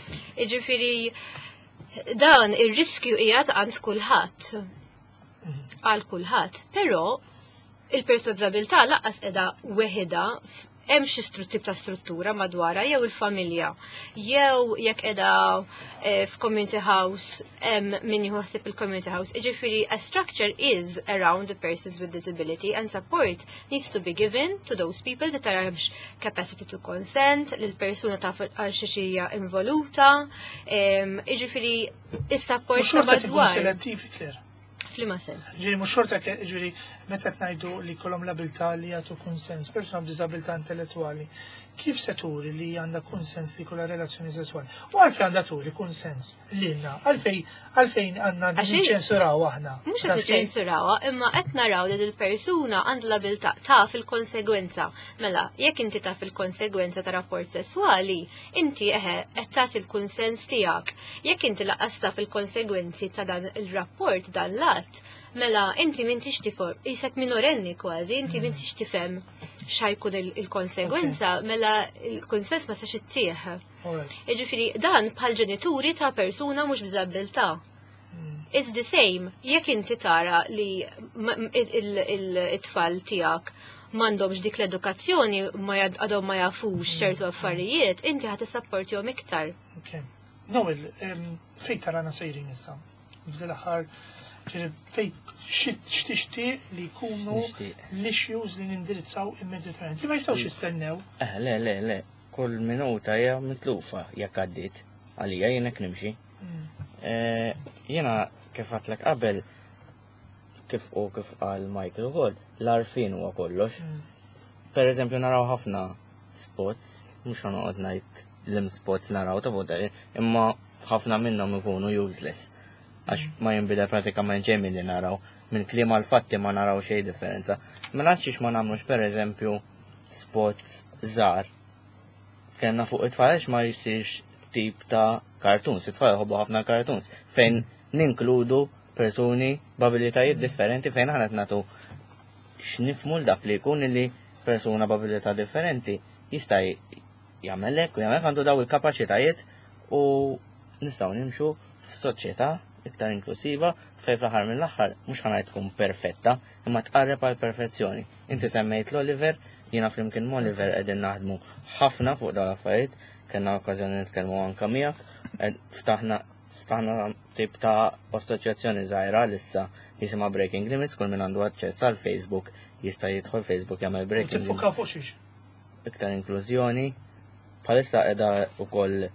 Jiġifieri dan ir-riskju qiegħed għand kulħadd. Għal kulħadd, però il-persuna b'diżabilità laqqas qiegħda weħida hemm xi tip ta' struttura madwarha jew il-familja. Jew jekk qiegħda f'community house hemm min jħossib il-community house. Jiġifieri a structure is around the persons with disability and support needs to be given to those people that tarabx capacity to consent, lil persuna taf għal xi xija involuta. Jiġifieri is-support madwar. Flima sens. Ġiri, mux xorta ġiri, meta t-najdu li kolom l-abilta li għatu konsens, persona b'dizabilta intellettuali, kif se turi li għanda konsens li kolla relazzjoni sessuali? U għalfej għanda turi konsens li għanna, għalfejn għanna ċensuraw għahna. Mux għed ċensuraw, imma għed naraw li l-persuna għand l-abilta ta' fil-konsegwenza. Mela, jekk inti ta' fil-konsegwenza ta' rapport sessuali, inti eħe għed ta' il-konsens tijak. Jekk inti laqqas ta' fil-konsegwenzi ta' dan il-rapport dan lat, mela, inti mintix tifhem, jisek minorenni kważi, inti mintix tifhem xajkun il-konsegwenza, mela il-konsens ma sax ittieħ. Jiġifieri dan bħal ġenituri ta' persuna mhux b'diżabilità. It's the same, jekk inti tara li it-tfal tiegħek m'għandhomx dik l-edukazzjoni ma għadhom ma jafux ċertu affarijiet, inti ħadd issapportihom iktar. Noel, fejn tarana sejrin issa? F'dil-aħħar fejt xtixti li jkunu l-issues li nindirizzaw immediatament. Li ma jistawx jistennew. Eh, le, le, le. Kull minuta hija mitlufa jekk għaddit. Għalija jenek nimxi. Jena kif għatlek qabel kif u kif għal Michael ukoll, l-arfin huwa kollox. Per eżempju naraw ħafna spots, mhux ħanoqgħod ngħid l-im spots naraw ta' fuq imma ħafna minnhom ikunu useless. Għax ma jinbida pratikament ġemmi li naraw, minn klima l-fatti ma naraw xej differenza. Mela xiex ma namlux per eżempju spots żgħar. Kenna fuq it-tfal ma jsirx tip ta' cartoons, it-tfal jħobbu ħafna cartoons, fejn ninkludu persuni b'abilitajiet differenti fejn aħna nagħtu x'nifmu l-dak li jkun li persuna b'abilità differenti jista' jagħmellek u jagħmel għandu daw il-kapaċitajiet u nistgħu nimxu f'soċjetà iktar inklusiva fejn fl-aħħar mill-aħħar mhux ħanajt tkun perfetta imma tqarreb għal perfezzjoni. Inti semmejt l-Oliver, jiena flimkien ma' Oliver qegħdin naħdmu ħafna fuq dawn l-affarijiet, kellna okkażjoni nitkellmu anke miegħek, ftaħna ftaħna tip ta' assoċjazzjoni żgħira lissa jisimha Breaking Limits, kull min għandu aċċess għal Facebook jista' jidħol Facebook jagħmel Breaking Limits. Tifuka fuq xiex. Iktar inklużjoni, bħalissa qiegħda wkoll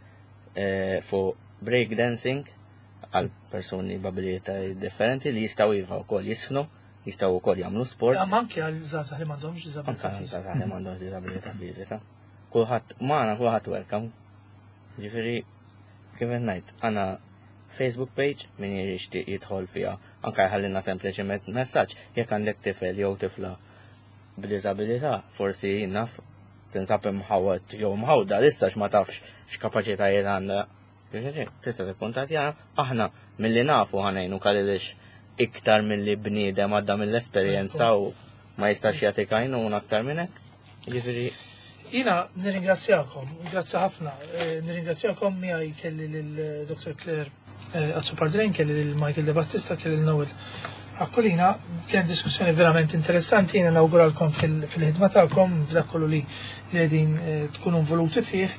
fuq breakdancing għal persuni b'abilitajiet differenti li jistgħu iva wkoll jisfnu, jistgħu wkoll jagħmlu sport. Ja, anke għal żgħażagħ li m'għandhomx diżabilità. Anke għal żgħażagħ li m'għandhomx diżabilità fiżika. Kulħadd magħna kulħadd welcome. Ġifieri kif qed ngħid, għandna Facebook page min jixtieq jidħol fiha, anke jħallilna sempliċement messaġġ jekk għandek tifel jew tifla b'diżabilità, forsi naf tinsab imħawwad jew mħawda issa x'ma tafx x'kapaċitajiet għandha. Tista' tikkuntattjana, aħna milli nafu ħanejnu kalilix iktar milli bniedem għadda mill-esperjenza u ma jistax jagħtik għajnuna aktar minn hekk. Jiġifieri Jina nirringrazzjakom, grazzi ħafna, nirringrazzjakom miegħi kelli lill-doktor Claire Azzopardrejn, kelli lill-Michael De Battista, kelli l-Noel Aquilina, kien diskussjoni verament interessanti, jina nawguralkom fil-ħidma tagħkom f'dak kollu li qegħdin tkunu involuti fih.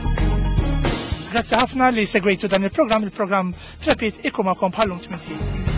Grazzi ħafna li segwejtu dan il-programm, il-programm Trepid ikum għakom bħallum tminti.